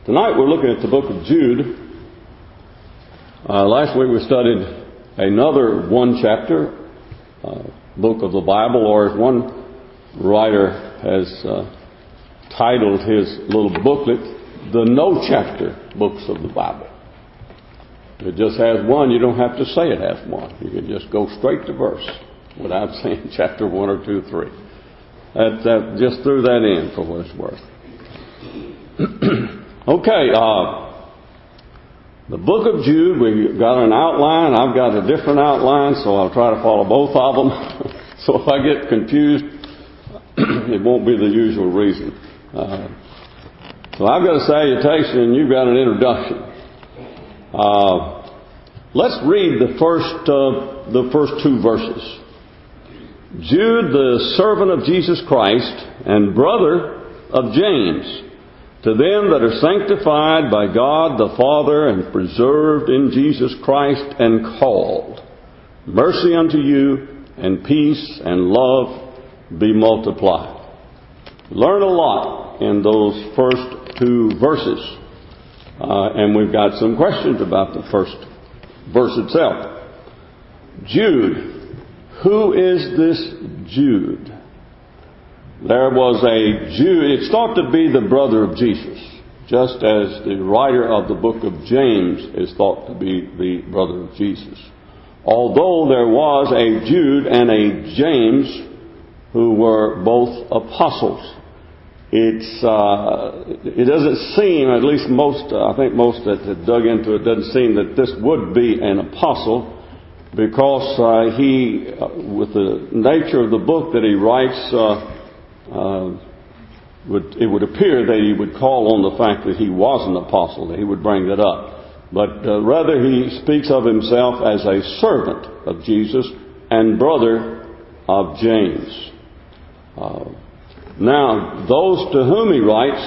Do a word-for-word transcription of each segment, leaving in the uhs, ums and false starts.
Tonight we're looking at the book of Jude. Uh, last week we studied another one chapter uh, book of the Bible, or as one writer has uh, titled his little booklet, the no chapter books of the Bible. If it just has one, you don't have to say it has one. You can just go straight to verse without saying chapter one or two, three. That, that just threw that in for what it's worth. Okay, uh, the book of Jude, we've got an outline. I've got a different outline, so I'll try to follow both of them. So if I get confused, it won't be the usual reason. Uh, so I've got a salutation and you've got an introduction. Uh, let's read the first, uh, the first two verses. Jude, the servant of Jesus Christ and brother of James, to them that are sanctified by God the Father and preserved in Jesus Christ and called, mercy unto you and peace and love be multiplied. Learn a lot in those first two verses. Uh, and we've got some questions about the first verse itself. Jude. Who is this Jude? There was a Jew. It's thought to be the brother of Jesus, just as the writer of the book of James is thought to be the brother of Jesus. Although there was a Jude and a James who were both apostles, it's uh, it doesn't seem, at least most, uh, I think most that have dug into it, doesn't seem that this would be an apostle, because uh, he, uh, with the nature of the book that he writes, uh, Uh, would, it would appear that he would call on the fact that he was an apostle, that he would bring that up. But uh, rather he speaks of himself as a servant of Jesus and brother of James. Uh, now, those to whom he writes,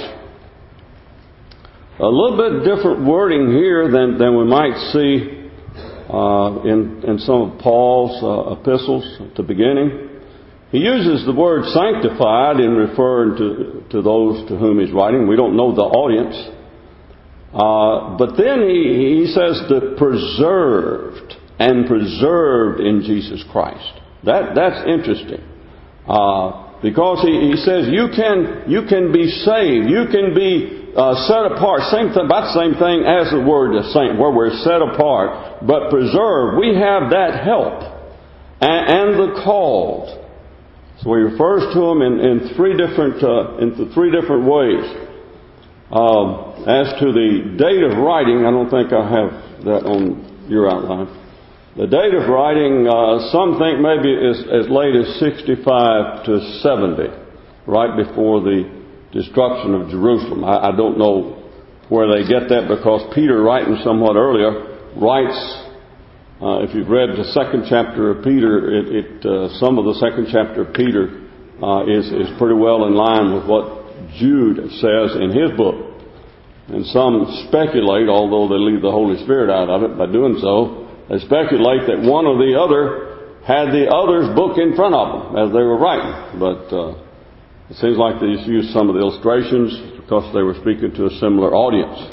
a little bit different wording here than, than we might see uh, in, in some of Paul's uh, epistles at the beginning. He uses the word sanctified in referring to, to those to whom he's writing. We don't know the audience. Uh, but then he, he says the preserved and preserved in Jesus Christ. That, that's interesting. Uh, because he, he says you can, you can be saved. You can be uh, set apart. Same thing, about the same thing as the word saint, where we're set apart. But preserved. We have that help. And, and the called. So he refers to them in, in three different uh, into three different ways. Um, as to the date of writing, I don't think I have that on your outline. The date of writing, uh, some think maybe as, as late as sixty-five to seventy, right before the destruction of Jerusalem. I, I don't know where they get that, because Peter, writing somewhat earlier, writes. Uh, if you've read the second chapter of Peter, it, it uh, some of the second chapter of Peter uh, is, is pretty well in line with what Jude says in his book. And some speculate, although they leave the Holy Spirit out of it by doing so, they speculate that one or the other had the other's book in front of them as they were writing. But uh, it seems like they just used some of the illustrations because they were speaking to a similar audience.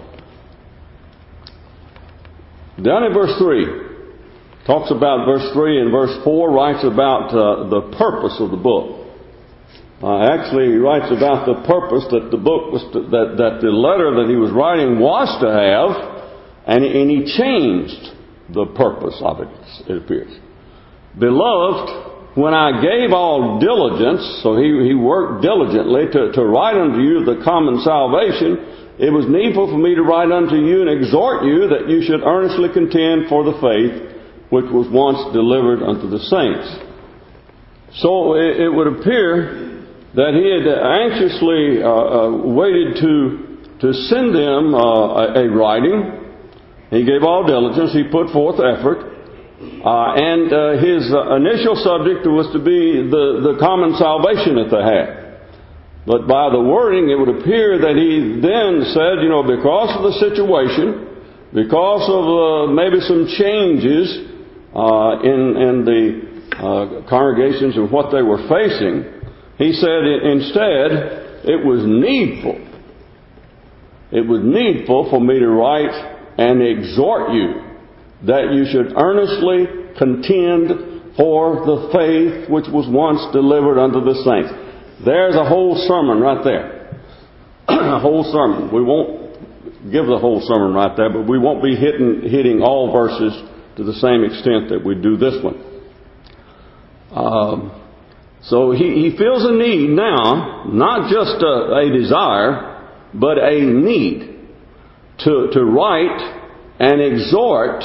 Down in verse three. Talks about verse three, and verse four writes about uh, the purpose of the book. Uh, actually, he writes about the purpose that the book was, to, that that the letter that he was writing was to have, and, and he changed the purpose of it, it appears. Beloved, when I gave all diligence, so he, he worked diligently to, to write unto you the common salvation, it was needful for me to write unto you and exhort you that you should earnestly contend for the faith which was once delivered unto the saints. So it, it would appear that he had anxiously uh, uh, waited to to send them uh, a, a writing. He gave all diligence. He put forth effort. Uh, and uh, his uh, initial subject was to be the, the common salvation that they had. But by the wording, it would appear that he then said, you know, because of the situation, because of uh, maybe some changes Uh, in, in the uh, congregations and what they were facing, he said it, instead it was needful it was needful for me to write and exhort you that you should earnestly contend for the faith which was once delivered unto the saints. There's a whole sermon right there. A whole sermon. We won't give the whole sermon right there, but we won't be hitting, hitting all verses to the same extent that we do this one. Um, so he, he feels a need now, not just a, a desire, but a need to, to write and exhort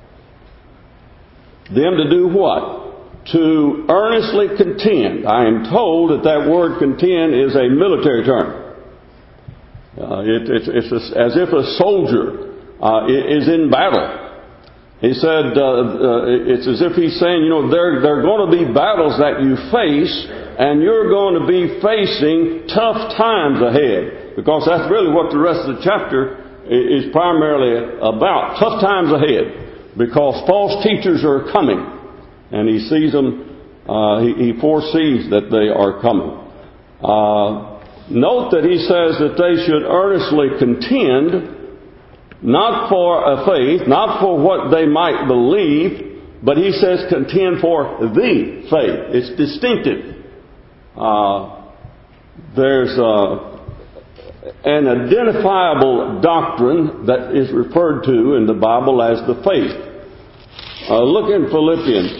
them to do what? To earnestly contend. I am told that that word contend is a military term. Uh, it, it, it's as if a soldier uh, is in battle. He said, uh, uh, it's as if he's saying, you know, there, there are going to be battles that you face, and you're going to be facing tough times ahead. Because that's really what the rest of the chapter is primarily about. Tough times ahead. Because false teachers are coming. And he sees them, uh, he, he foresees that they are coming. Uh, note that he says that they should earnestly contend, not for a faith, not for what they might believe, but he says contend for the faith. It's distinctive. Uh, there's uh, an identifiable doctrine that is referred to in the Bible as the faith. Uh, look in Philippians.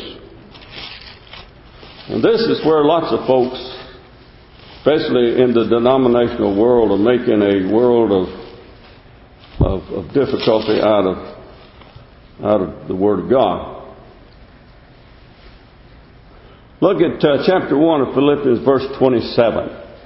And this is where lots of folks, especially in the denominational world, are making a world of Of, of difficulty out of out of the Word of God. Look at uh, chapter one of Philippians, verse twenty-seven.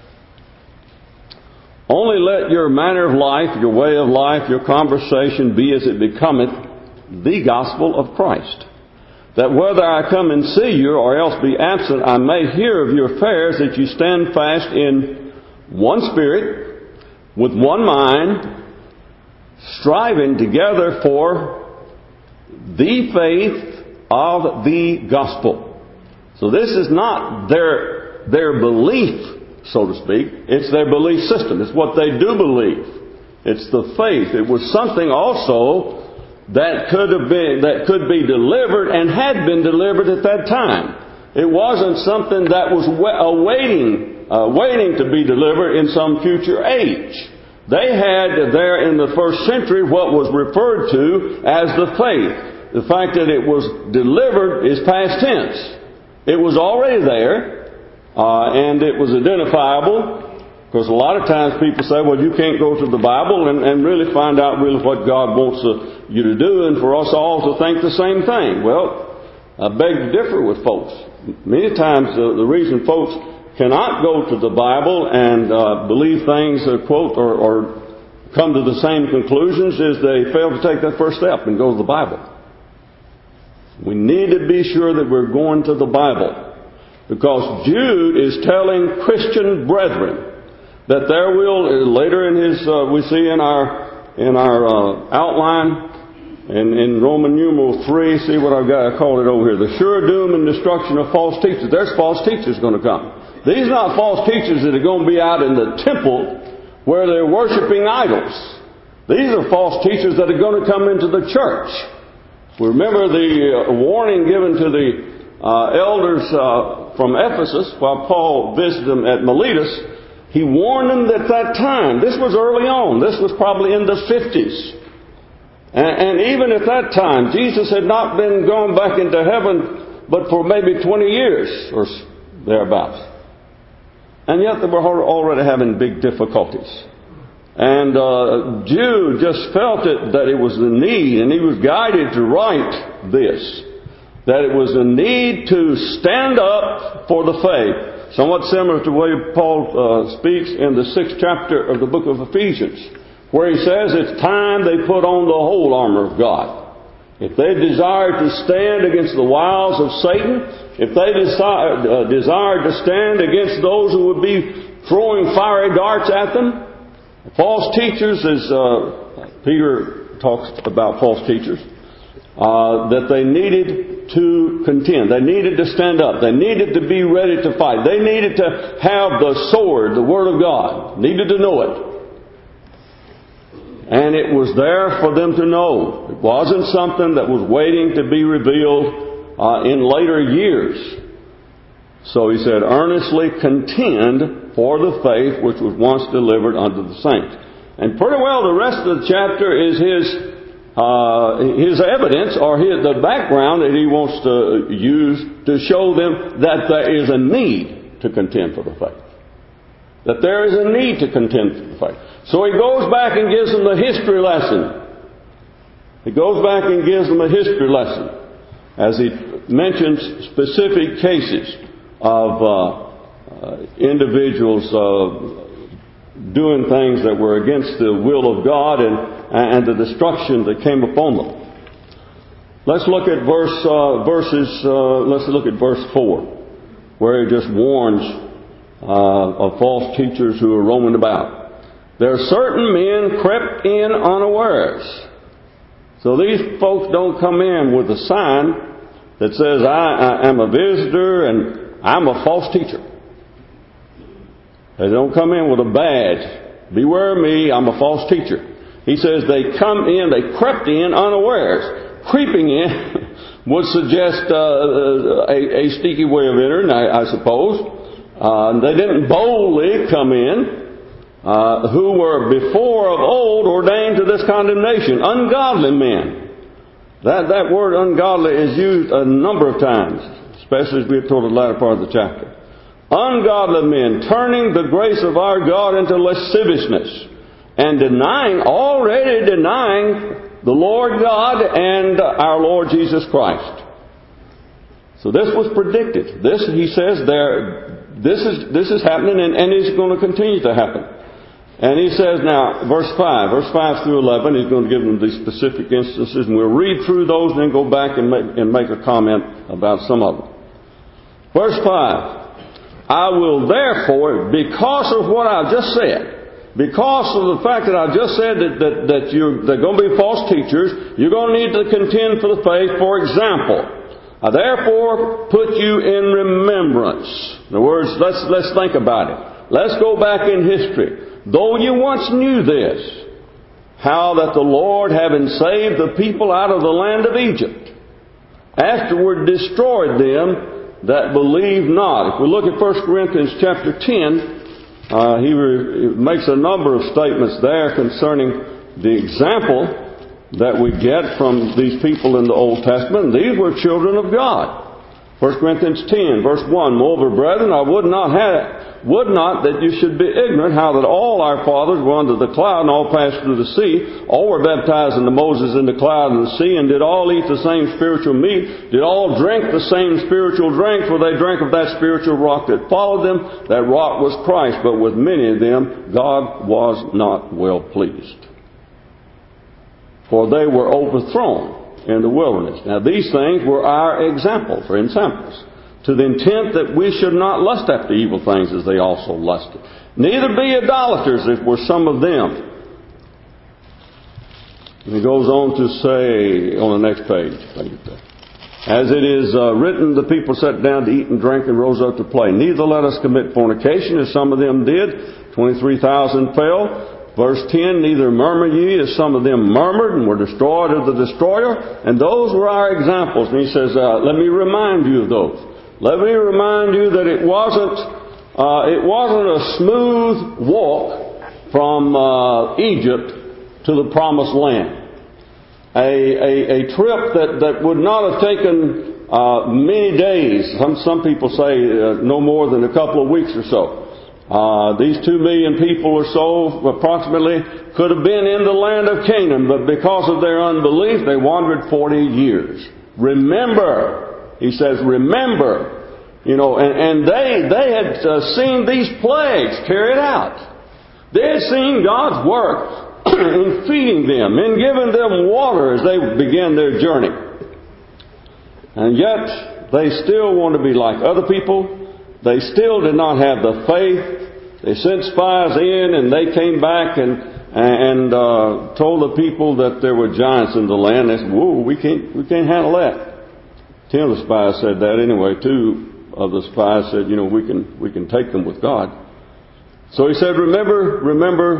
Only let your manner of life, your way of life, your conversation be as it becometh the gospel of Christ. That whether I come and see you or else be absent, I may hear of your affairs, that you stand fast in one spirit, with one mind, striving together for the faith of the gospel. So this is not their their belief, so to speak. It's their belief system. It's what they do believe. It's the faith. It was something also that could have been that could be delivered and had been delivered at that time. It wasn't something that was awaiting uh, waiting to be delivered in some future age. They had there in the first century what was referred to as the faith. The fact that it was delivered is past tense. It was already there, uh, and it was identifiable. Because a lot of times people say, well, you can't go to the Bible and, and really find out really what God wants uh, you to do, and for us all to think the same thing. Well, I beg to differ with folks. Many times uh, the reason folks cannot go to the Bible and uh, believe things, uh, quote, or, or come to the same conclusions is they fail to take that first step and go to the Bible. We need to be sure that we're going to the Bible. Because Jude is telling Christian brethren that there will, later in his, uh, we see in our, in our uh, outline, in, in Roman numeral three, see what I've got, I called it over here, the sure doom and destruction of false teachers. There's false teachers going to come. These are not false teachers that are going to be out in the temple where they're worshiping idols. These are false teachers that are going to come into the church. Remember the uh, warning given to the uh, elders uh, from Ephesus while Paul visited them at Miletus. He warned them at that time. This was early on. This was probably in the fifties. And, and even at that time, Jesus had not been gone back into heaven but for maybe twenty years or thereabouts. And yet they were already having big difficulties. And uh, Jude just felt it, that it was the need, and he was guided to write this, that it was the need to stand up for the faith. Somewhat similar to the way Paul uh, speaks in the sixth chapter of the book of Ephesians, where he says it's time they put on the whole armor of God. If they desire to stand against the wiles of Satan, if they desire, uh, desire to stand against those who would be throwing fiery darts at them, false teachers, as uh, Peter talks about false teachers, uh, that they needed to contend. They needed to stand up. They needed to be ready to fight. They needed to have the sword, the Word of God. Needed to know it. and it was there for them to know. It wasn't something that was waiting to be revealed uh, in later years. So he said, earnestly contend for the faith which was once delivered unto the saints. And pretty well the rest of the chapter is his uh, his evidence, or his, the background that he wants to use to show them that there is a need to contend for the faith. That there is a need to contend for the faith. So he goes back and gives them a history lesson. He goes back and gives them a history lesson as he mentions specific cases of uh, uh, individuals uh, doing things that were against the will of God and, and the destruction that came upon them. Let's look at verse uh, verses. Uh, let's look at verse four, where he just warns uh, of false teachers who are roaming about. There are certain men crept in unawares. So these folks don't come in with a sign that says, I, I am a visitor and I'm a false teacher. They don't come in with a badge. Beware me, I'm a false teacher. He says they come in, they crept in unawares. Creeping in would suggest uh, a, a sneaky way of entering, I, I suppose. Uh, they didn't boldly come in. Uh, who were before of old ordained to this condemnation. Ungodly men. That, that word ungodly is used a number of times, especially as we get toward the latter part of the chapter. Ungodly men, turning the grace of our God into lasciviousness, and denying, already denying the Lord God and our Lord Jesus Christ. So this was predicted. This, he says, there, this is, this is happening and, and it's going to continue to happen. And he says now, verse five, verse five through eleven, he's going to give them these specific instances, and we'll read through those and then go back and make, and make a comment about some of them. Verse five, I will therefore, because of what I've just said, because of the fact that I've just said that, that, that you're, they're going to be false teachers, you're going to need to contend for the faith. For example, I therefore put you in remembrance. In other words, let's, let's think about it. Let's go back in history. Though you once knew this, how that the Lord, having saved the people out of the land of Egypt, afterward destroyed them that believe not. If we look at First Corinthians chapter ten, uh, he re- makes a number of statements there concerning the example that we get from these people in the Old Testament. These were children of God. First Corinthians ten, verse one, Moreover, brethren, I would not have would not that you should be ignorant how that all our fathers were under the cloud and all passed through the sea, all were baptized into Moses in the cloud and the sea, and did all eat the same spiritual meat, did all drink the same spiritual drink, for they drank of that spiritual rock that followed them. That rock was Christ, but with many of them God was not well pleased. For they were overthrown in the wilderness. Now these things were our examples, or examples, to the intent that we should not lust after evil things as they also lusted. Neither be idolaters, if were some of them. And he goes on to say on the next page, as it is uh, written, the people sat down to eat and drink and rose up to play. Neither let us commit fornication, as some of them did. Twenty-three thousand fell. Verse ten, neither murmur ye, as some of them murmured and were destroyed of the destroyer. And those were our examples. And he says, uh, let me remind you of those. Let me remind you that it wasn't uh, it wasn't a smooth walk from uh, Egypt to the Promised Land. A, a, a trip that, that would not have taken uh, many days. Some some people say uh, no more than a couple of weeks or so. Uh, these two million people or so, approximately, could have been in the land of Canaan, but because of their unbelief, they wandered forty years. Remember. He says, remember, you know, and, and they they had uh, seen these plagues carried out. They had seen God's work in feeding them, in giving them water as they began their journey. And yet, they still want to be like other people. They still did not have the faith. They sent spies in, and they came back and and uh, told the people that there were giants in the land. They said, "Whoa, we can't we can't handle that." Ten of the spies said that anyway. Two of the spies said, you know, we can we can take them with God. So he said, remember, remember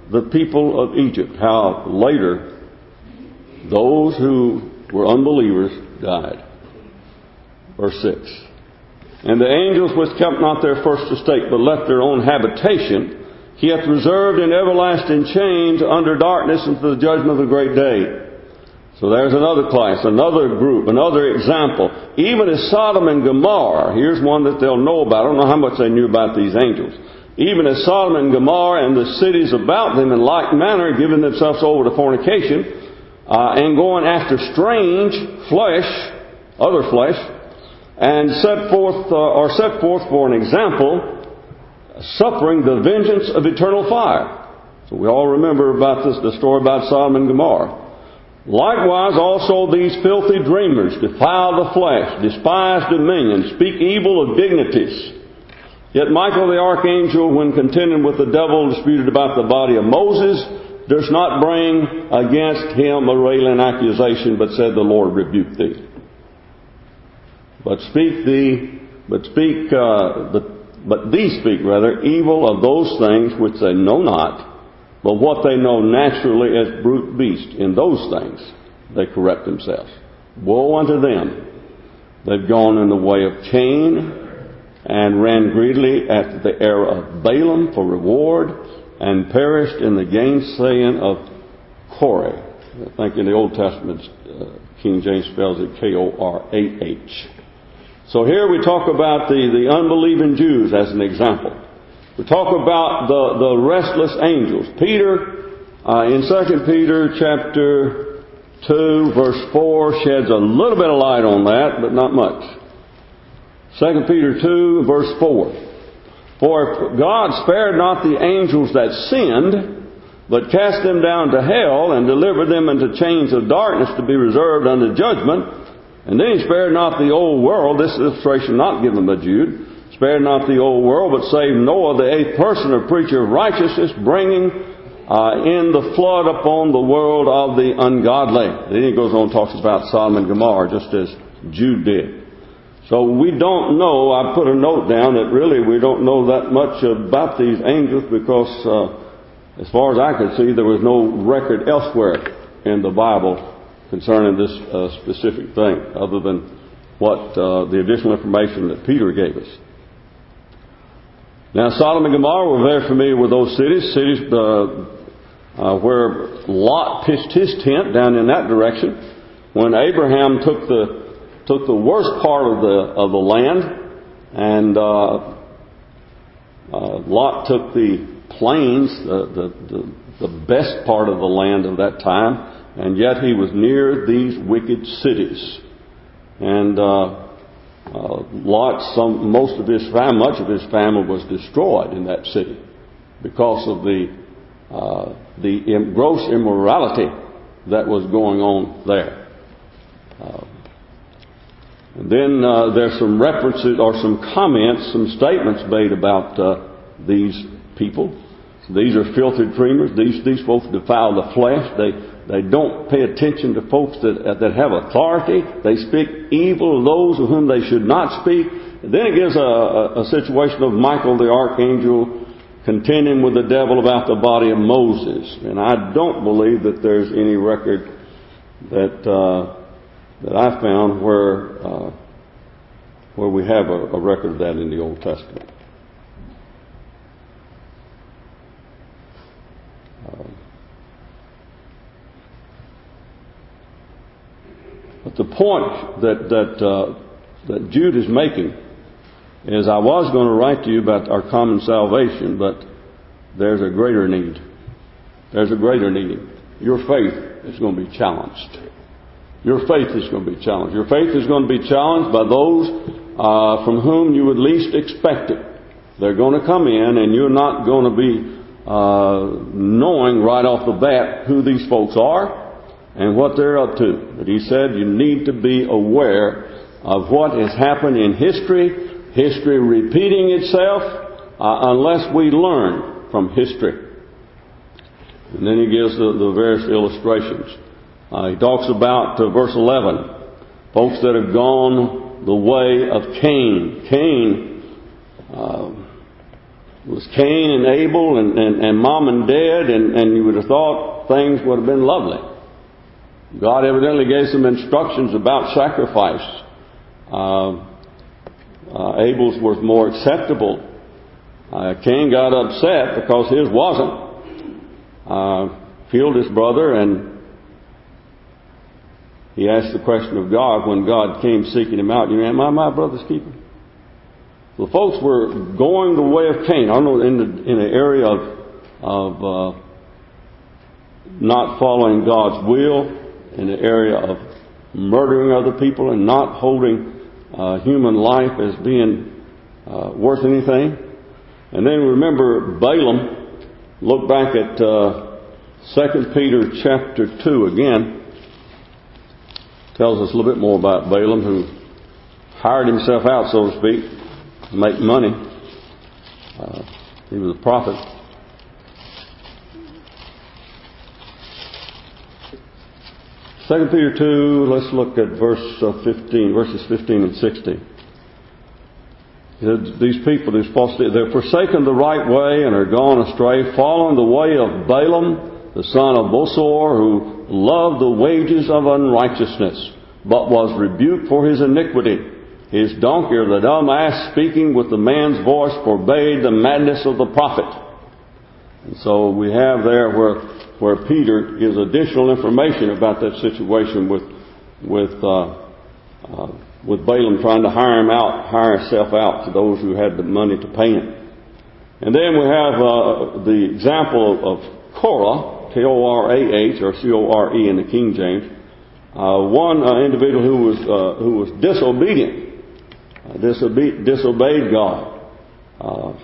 the people of Egypt, how later those who were unbelievers died. Verse six. And the angels which kept not their first estate, but left their own habitation, he hath reserved in everlasting chains under darkness unto the judgment of the great day. So there's another class, another group, another example. Even as Sodom and Gomorrah, here's one that they'll know about. I don't know how much they knew about these angels. Even as Sodom and Gomorrah and the cities about them in like manner, giving themselves over to fornication, uh, and going after strange flesh, other flesh, and set forth, uh, or set forth for an example, suffering the vengeance of eternal fire. So we all remember about this, the story about Sodom and Gomorrah. Likewise also these filthy dreamers defile the flesh, despise dominion, speak evil of dignities. Yet Michael the archangel, when contending with the devil, disputed about the body of Moses, durst not bring against him a railing accusation, but said, the Lord rebuke thee. But speak thee, but speak, uh, but, but these speak rather evil of those things which they know not, but what they know naturally as brute beasts. In those things they corrupt themselves. Woe unto them! They've gone in the way of Cain, and ran greedily after the error of Balaam for reward, and perished in the gainsaying of Korah. I think in the Old Testament, uh, King James spells it K O R A H. So here we talk about the, the unbelieving Jews as an example. We talk about the, the restless angels. Peter, uh, in Second Peter chapter two, verse four, sheds a little bit of light on that, but not much. Second Peter two, verse four. For God spared not the angels that sinned, but cast them down to hell, and delivered them into chains of darkness to be reserved unto judgment. And then he spared not the old world. This illustration not given by Jude. Spared not the old world, but saved Noah, the eighth person, a preacher of righteousness, bringing uh, in the flood upon the world of the ungodly. Then he goes on and talks about Sodom and Gomorrah, just as Jude did. So we don't know, I put a note down that really we don't know that much about these angels because uh, as far as I could see, there was no record elsewhere in the Bible concerning this uh, specific thing other than what uh, the additional information that Peter gave us. Now, Sodom and Gomorrah, we're very familiar with those cities, cities uh, uh, where Lot pitched his tent down in that direction. When Abraham took the took the worst part of the of the land, and uh, uh, Lot took the plains, the, the the the best part of the land of that time, and yet he was near these wicked cities, and. Uh, Uh, Lot, some, most of his family, much of his family was destroyed in that city because of the uh, the im- gross immorality that was going on there. Uh, and then uh, there's some references or some comments, some statements made about uh, these people. These are filthy dreamers. These these folks defile the flesh. They They don't pay attention to folks that that have authority. They speak evil of those of whom they should not speak. And then it gives a, a, a situation of Michael the archangel contending with the devil about the body of Moses. And I don't believe that there's any record that uh, that I found where uh, where we have a, a record of that in the Old Testament. Uh, But the point that that uh, that Jude is making is, I was going to write to you about our common salvation, but there's a greater need. There's a greater need. Your faith is going to be challenged. Your faith is going to be challenged. Your faith is going to be challenged by those uh, from whom you would least expect it. They're going to come in, and you're not going to be uh, knowing right off the bat who these folks are and what they're up to. But he said you need to be aware of what has happened in history, history repeating itself, uh, unless we learn from history. And then he gives the, the various illustrations. Uh, he talks about uh, verse eleven, folks that have gone the way of Cain. Cain uh, It was Cain and Abel and, and, and mom and dad, and, and you would have thought things would have been lovely. God evidently gave some instructions about sacrifice. Uh, uh, Abel's was more acceptable. Uh, Cain got upset because his wasn't. Uh, killed his brother, and he asked the question of God when God came seeking him out. You know, am I my brother's keeper? The folks were going the way of Cain. I don't know, in the in the area of of uh, not following God's will, in the area of murdering other people and not holding uh, human life as being uh, worth anything. And then remember Balaam. Look back at uh, Second Peter chapter two again. Tells us a little bit more about Balaam, who hired himself out, so to speak, to make money. Uh, he was a prophet. Second Peter two, let's look at verse uh, fifteen, verses fifteen and sixteen. These people, these false, they're forsaken the right way and are gone astray, following the way of Balaam, the son of Bosor, who loved the wages of unrighteousness, but was rebuked for his iniquity. His donkey, or the dumb ass, speaking with the man's voice, forbade the madness of the prophet. And so we have there where where Peter gives additional information about that situation with with uh, uh, with Balaam trying to hire him out, hire himself out to those who had the money to pay him. And then we have uh, the example of Korah, K O R A H, or C O R E in the King James. Uh, one uh, individual who was uh, who was disobedient. Uh, disobe- disobeyed God. Uh,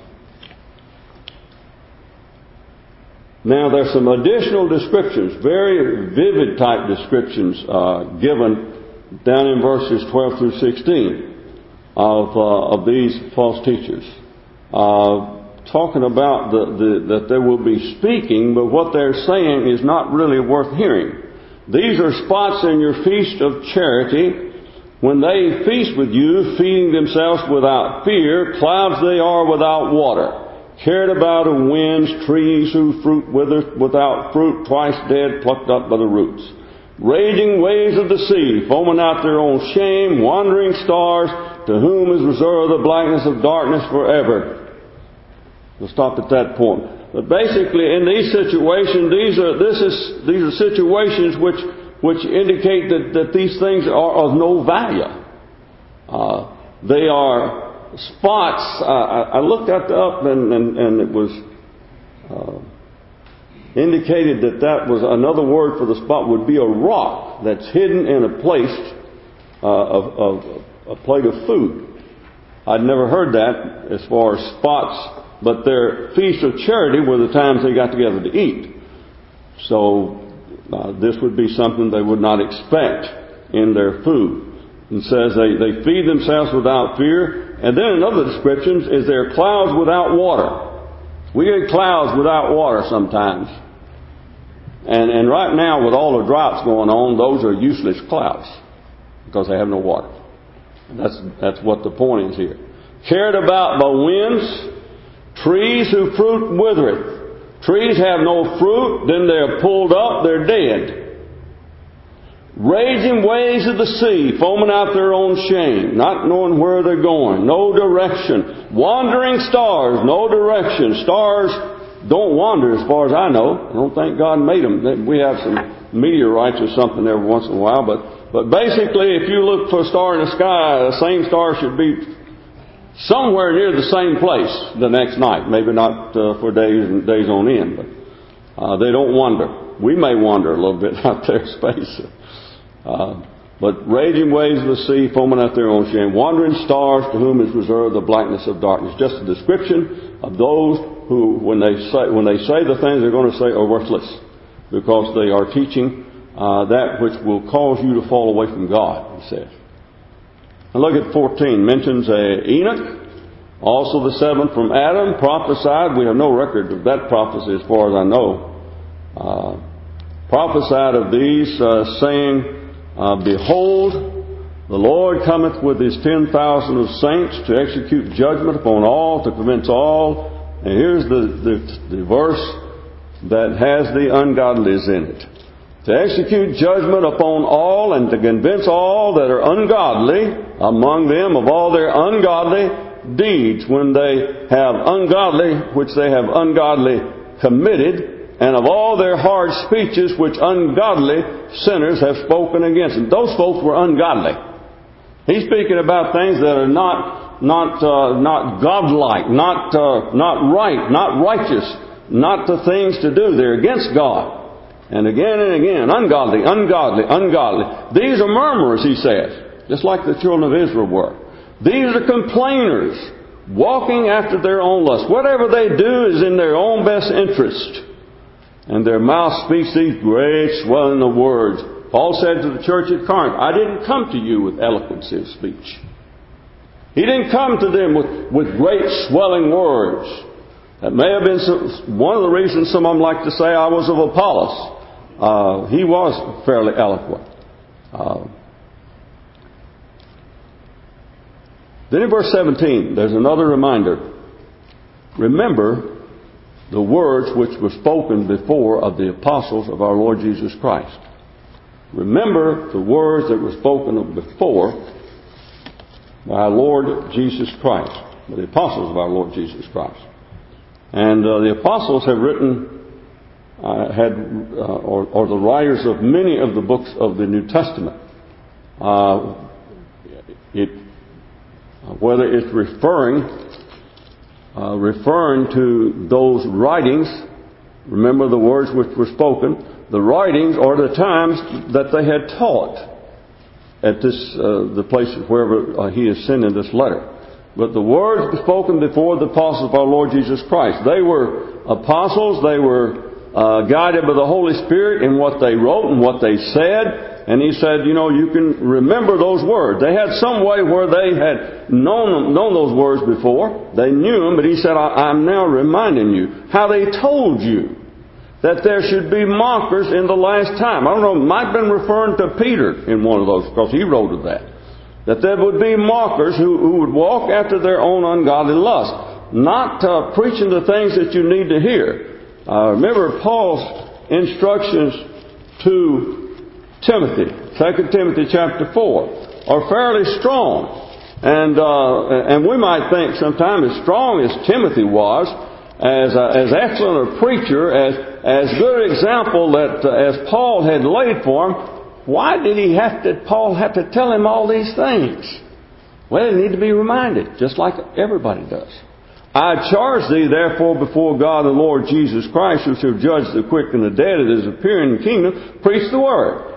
now there's some additional descriptions, very vivid type descriptions uh, given down in verses twelve through sixteen of uh, of these false teachers, uh, talking about the, the that they will be speaking, but what they're saying is not really worth hearing. These are spots in your feast of charity. When they feast with you, feeding themselves without fear, clouds they are without water, carried about of winds, trees whose fruit withereth without fruit, twice dead, plucked up by the roots. Raging waves of the sea, foaming out their own shame, wandering stars, to whom is reserved the blackness of darkness forever. We'll stop at that point. But basically, in these situations, these are this is these are situations which which indicate that, that these things are of no value. Uh, they are spots. Uh, I, I looked that up, and, and, and it was uh, indicated that that was another word for the spot would be a rock that's hidden in a place uh, of, of a plate of food. I'd never heard that as far as spots, but their feast of charity were the times they got together to eat. So Uh, this would be something they would not expect in their food. It says they, they feed themselves without fear. And then in other descriptions is there clouds without water. We get clouds without water sometimes. And, and right now with all the droughts going on, those are useless clouds because they have no water. And that's, that's what the point is here. Carried about by winds, trees whose fruit withereth. Trees have no fruit, then they're pulled up, they're dead. Raging waves of the sea, foaming out their own shame, not knowing where they're going, no direction. Wandering stars, no direction. Stars don't wander as far as I know. I don't think God made them. We have some meteorites or something every once in a while, but, but basically if you look for a star in the sky, the same star should be somewhere near the same place the next night. Maybe not uh, for days and days on end, but uh, they don't wander. We may wander a little bit out there in space. Uh, but raging waves of the sea, foaming out their own shame, wandering stars to whom is reserved the blackness of darkness. Just a description of those who, when they say when they say the things they're going to say, are worthless because they are teaching uh, that which will cause you to fall away from God. He says. And look at fourteen. Mentions uh, Enoch, also the seventh from Adam, prophesied. We have no record of that prophecy as far as I know. Uh, prophesied of these, uh, saying, uh, Behold, the Lord cometh with his ten thousand of saints to execute judgment upon all, to convince all And here's the, the, the verse that has the ungodlies in it. To execute judgment upon all and to convince all that are ungodly among them of all their ungodly deeds when they have ungodly, which they have ungodly committed, and of all their hard speeches which ungodly sinners have spoken against them. Those folks were ungodly. He's speaking about things that are not not uh, not godlike, not uh, not right, not righteous, not the things to do. They're against God. And again and again, ungodly, ungodly, ungodly. These are murmurers, he says, just like the children of Israel were. These are complainers, walking after their own lust. Whatever they do is in their own best interest. And their mouth speaks these great swelling of words. Paul said to the church at Corinth, I didn't come to you with eloquence of speech. He didn't come to them with, with great swelling words. That may have been some, one of the reasons some of them like to say I was of Apollos. Uh, he was fairly eloquent. Uh, then in verse seventeen, there's another reminder. Remember the words which were spoken before of the apostles of our Lord Jesus Christ. Remember the words that were spoken before by our Lord Jesus Christ, by the apostles of our Lord Jesus Christ. And uh, the apostles have written, uh, had, uh, or, or the writers of many of the books of the New Testament. Uh, it, whether it's referring, uh, referring to those writings, remember the words which were spoken, the writings or the times that they had taught at this, uh, the places wherever uh, he is sending this letter. But the words spoken before the apostles of our Lord Jesus Christ. They were apostles. They were uh, guided by the Holy Spirit in what they wrote and what they said. And he said, you know, you can remember those words. They had some way where they had known, known those words before. They knew them, but he said, I, I'm now reminding you how they told you that there should be mockers in the last time. I don't know, it might have been referring to Peter in one of those, because he wrote of that. That there would be mockers who, who would walk after their own ungodly lust, not uh, preaching the things that you need to hear. Uh, remember Paul's instructions to Timothy, Second Timothy chapter four, are fairly strong. And uh, and we might think sometimes as strong as Timothy was, as uh, as excellent a preacher, as as good an example that uh, as Paul had laid for him, why did he have to, Paul have to tell him all these things? Well, they need to be reminded, just like everybody does. I charge thee, therefore, before God the Lord Jesus Christ, who shall judge the quick and the dead at his appearing in the kingdom, preach the word.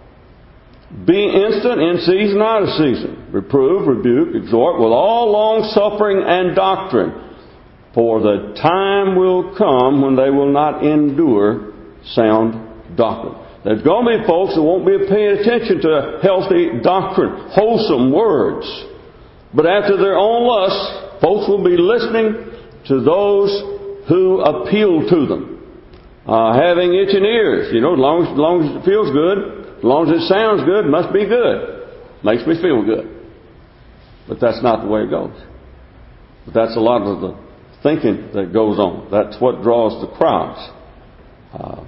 Be instant in season, out of season. Reprove, rebuke, exhort with all long suffering and doctrine. For the time will come when they will not endure sound doctrine. There's going to be folks that won't be paying attention to healthy doctrine, wholesome words. But after their own lusts, folks will be listening to those who appeal to them. Uh, having itching ears. You know, as long as, as long as it feels good, as long as it sounds good, it must be good. Makes me feel good. But that's not the way it goes. But that's a lot of the thinking that goes on. That's what draws the crowds. Uh,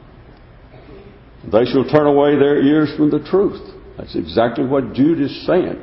They shall turn away their ears from the truth. That's exactly what Jude is saying.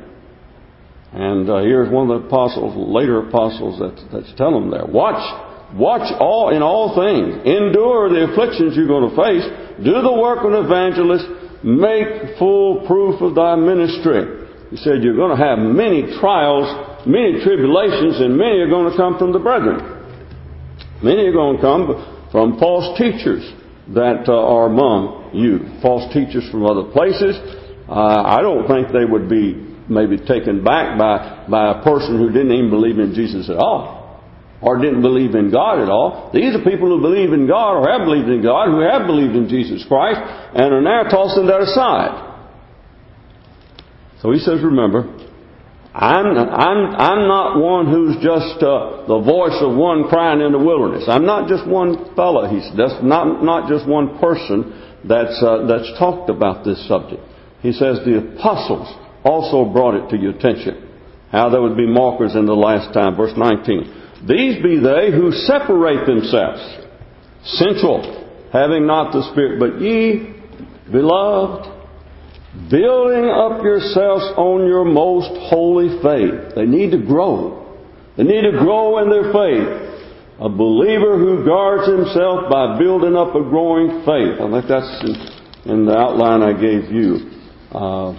And uh, here's one of the apostles, later apostles, that, that's telling them there. Watch, watch all in all things. Endure the afflictions you're going to face. Do the work of an evangelist. Make full proof of thy ministry. He said you're going to have many trials, many tribulations, and many are going to come from the brethren. Many are going to come from false teachers that uh, are among you. False teachers from other places. Uh, I don't think they would be maybe taken back by, by a person who didn't even believe in Jesus at all, or didn't believe in God at all. These are people who believe in God, or have believed in God, who have believed in Jesus Christ, and are now tossing that aside. So he says, remember, I'm, I'm, I'm not one who's just uh, the voice of one crying in the wilderness. I'm not just one fellow. He said, that's not, not just one person that's, uh, that's talked about this subject. He says the apostles also brought it to your attention, how there would be mockers in the last time. Verse nineteen. These be they who separate themselves, sensual, having not the Spirit. But ye, beloved, building up yourselves on your most holy faith. They need to grow. They need to grow in their faith. A believer who guards himself by building up a growing faith. I think that's in, in the outline I gave you. Uh,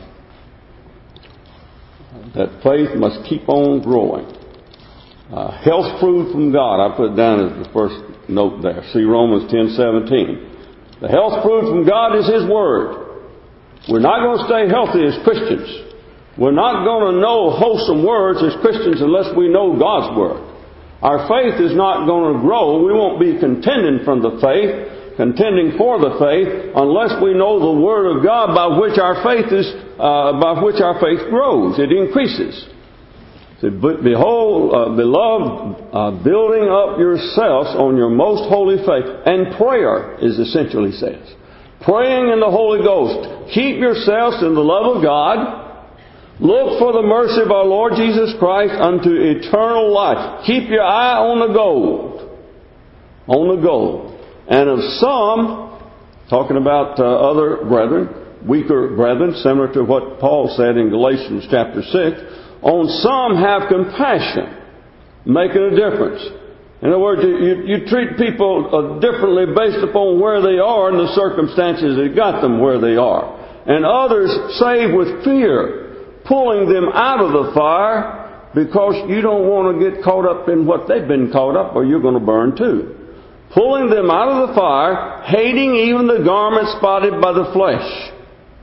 that faith must keep on growing. Uh, health food from God. I put down as the first note there. See Romans ten seventeen. The health food from God is His Word. We're not going to stay healthy as Christians. We're not going to know wholesome words as Christians unless we know God's Word. Our faith is not going to grow. We won't be contending from the faith, contending for the faith, unless we know the Word of God by which our faith is, uh, by which our faith grows. It increases. So, behold, uh, beloved, uh, building up yourselves on your most holy faith, and prayer is essential, he says. Praying in the Holy Ghost. Keep yourselves in the love of God. Look for the mercy of our Lord Jesus Christ unto eternal life. Keep your eye on the gold. On the gold. And of some, talking about uh, other brethren, weaker brethren, similar to what Paul said in Galatians chapter six, on some have compassion, making a difference. In other words, you, you, you treat people uh, differently based upon where they are and the circumstances that got them where they are. And others save with fear, pulling them out of the fire because you don't want to get caught up in what they've been caught up or you're going to burn too. Pulling them out of the fire, hating even the garment spotted by the flesh.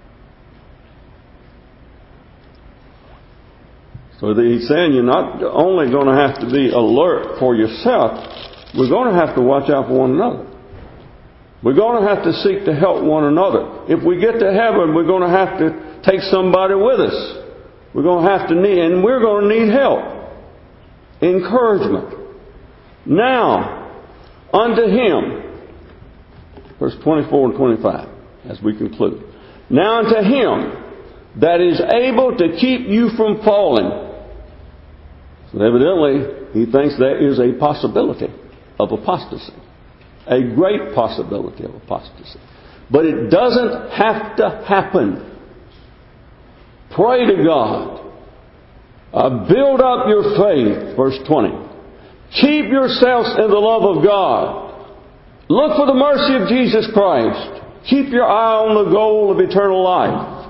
So he's saying you're not only going to have to be alert for yourself, we're going to have to watch out for one another. We're going to have to seek to help one another. If we get to heaven, we're going to have to take somebody with us. We're going to have to need, and we're going to need help. Encouragement. Now, unto Him, verse twenty-four and twenty-five, as we conclude. Now unto Him that is able to keep you from falling. So evidently, he thinks there is a possibility of apostasy. A great possibility of apostasy. But it doesn't have to happen. Pray to God. Uh, build up your faith, verse twenty. Keep yourselves in the love of God. Look for the mercy of Jesus Christ. Keep your eye on the goal of eternal life.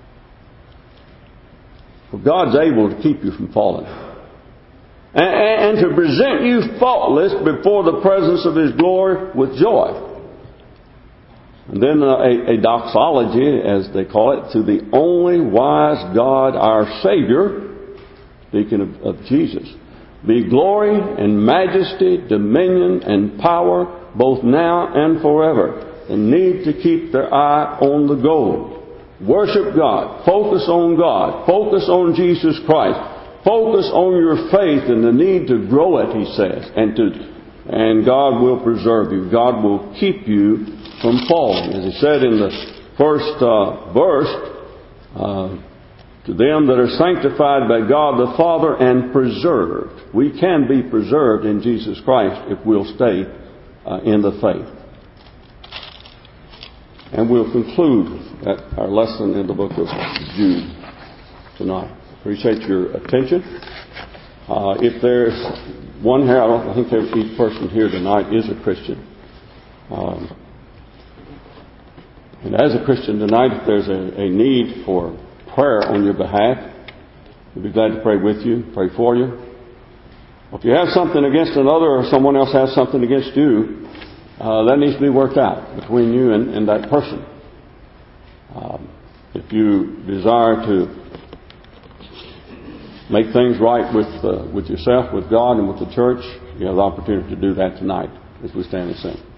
For God's able to keep you from falling. And, and, and to present you faultless before the presence of His glory with joy. And then uh, a, a doxology, as they call it, to the only wise God, our Savior, speaking of, of Jesus. Be glory and majesty, dominion and power, both now and forever. They need to keep their eye on the goal. Worship God. Focus on God. Focus on Jesus Christ. Focus on your faith and the need to grow it, he says. And to, and God will preserve you. God will keep you from falling. As he said in the first uh, verse, uh, to them that are sanctified by God the Father and preserved. We can be preserved in Jesus Christ if we'll stay uh, in the faith. And we'll conclude at our lesson in the book of Jude tonight. Appreciate your attention. Uh, if there's one here, I, don't, I think each person here tonight is a Christian. Um, and as a Christian tonight, if there's a, a need for prayer on your behalf, we'd be glad to pray with you, pray for you. If you have something against another or someone else has something against you, uh, that needs to be worked out between you and, and that person. Um, if you desire to make things right with uh, with yourself, with God, and with the church, you have the opportunity to do that tonight as we stand and sing.